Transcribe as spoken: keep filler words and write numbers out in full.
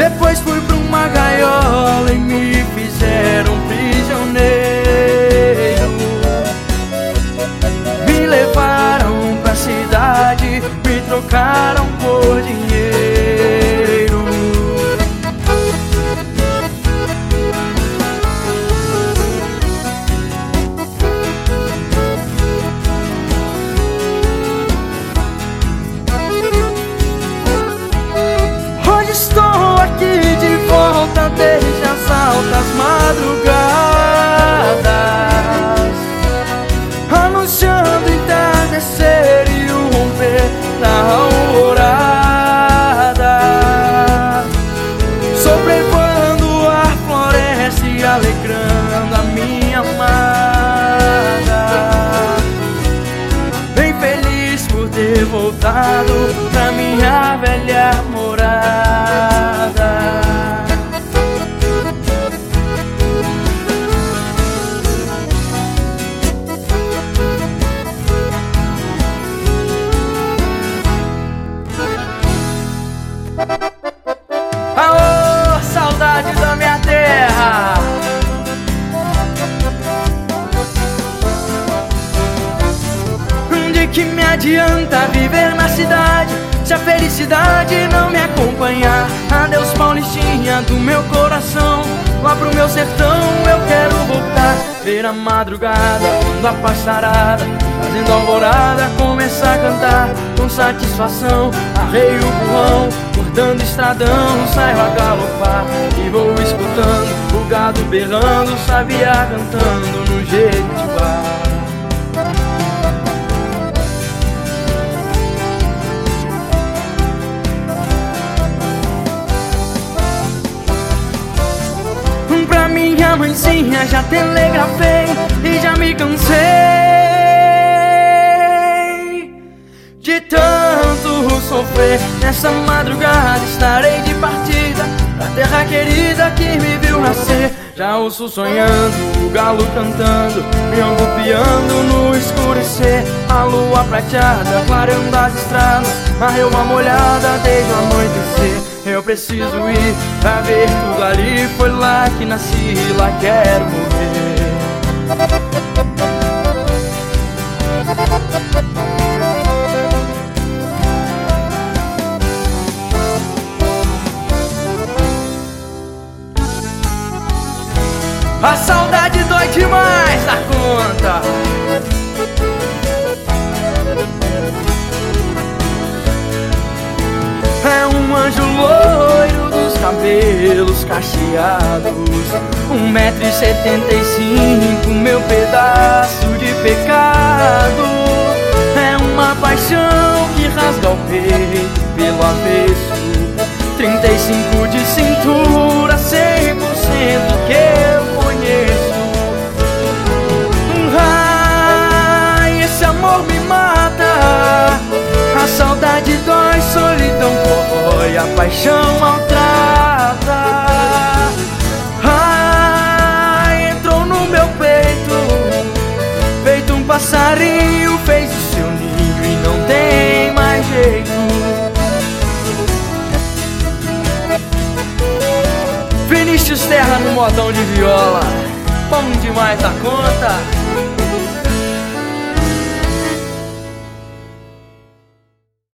Depois fui pra uma gaiola e me fizeram prisioneiro. Me levaram pra cidade, me trocaram por dinheiro. Hoje estou aqui de volta desde as altas madrugadas, anunciando entardecer e o romper da alvorada, sobrevando a floresta e alegrando a minha amada. Bem feliz por ter voltado pra minha velha morada. Aô, saudade da minha terra! De que me adianta viver na cidade se a felicidade não me acompanhar? Adeus, Paulistinha do meu coração, lá pro meu sertão eu quero voltar. Ver a madrugada, quando a passarada, fazendo alvorada, começar a cantar com satisfação. Arreio o burrão, cortando estradão, saio a galopar e vou escutando o gado berrando, o sabiá cantando no Jequitibá. Pra minha mãezinha já telegrafei e já me cansei de tanto sofrer. Nessa madrugada estarei de partida pra terra querida que me viu nascer. Já ouço sonhando, o galo cantando, me angupiando no escurecer. A lua prateada clareando as estradas, varreu uma molhada desde o anoitecer. Eu preciso ir pra ver tudo ali, foi lá que nasci, lá quero morrer. A saudade dói demais da conta. É um anjo loiro dos cabelos cacheados, um metro e setenta e cinco, meu pedaço de pecado. É uma paixão que rasga o peito pelo avesso, trinta e cinco de cintura, cem por cento que eu conheço. Ai, esse amor me mata, a saudade dói, solidão corrói, a paixão maltrata. Ai, entrou no meu peito, feito um passarinho, fez o seu ninho e não tem mais jeito. Vinícius Terra no modão de viola, bom demais da conta.